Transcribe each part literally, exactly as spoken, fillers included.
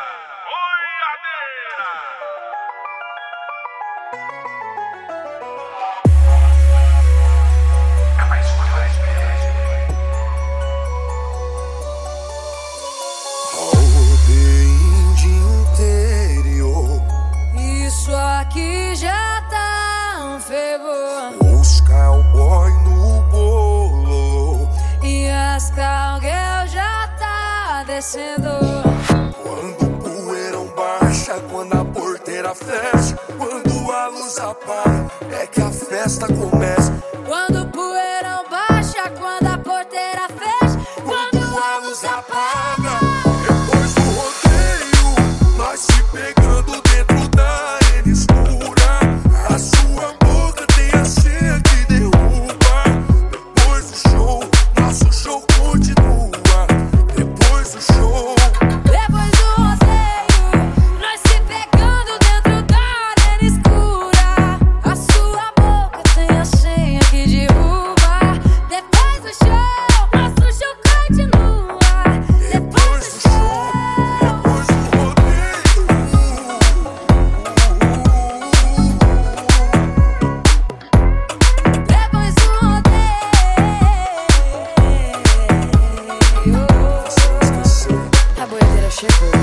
Rodeio de interior, isso aqui já tá um fervor. os cowboy no bolo, E as cowgirl já tá descendo. quando o poeirão baixa, quando a porteira fecha, quando a luz apaga, é que a festa começa. Quando o poeirão baixa, quando a porteira fecha, Quando a luz apaga, depois do rodeio, nós se pegando dentro da arena escura. A sua boca tem a senha que derruba. Depois do show, nosso show continua. Depois do show, depois do rodeio, nós se pegando dentro da arena escura. A sua boca tem a senha que derruba. Depois do show, nosso show continua. Depois do show, depois do rodeio. depois do rodeio, a boiadeira chegou.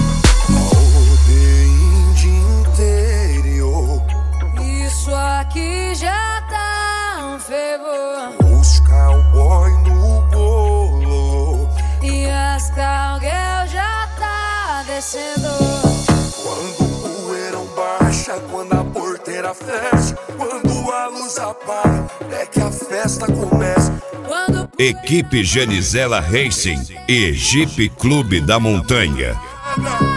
Rodeio de interior, Isso aqui já tá um fervor. os cowboy no bolo, E as cowgirl já tá descendo. quando o poeirão baixa, quando a porteira fecha, quando a luz apaga, é que a festa começa. Quando Equipe Genizela Racing e Jeep Clube da Montanha.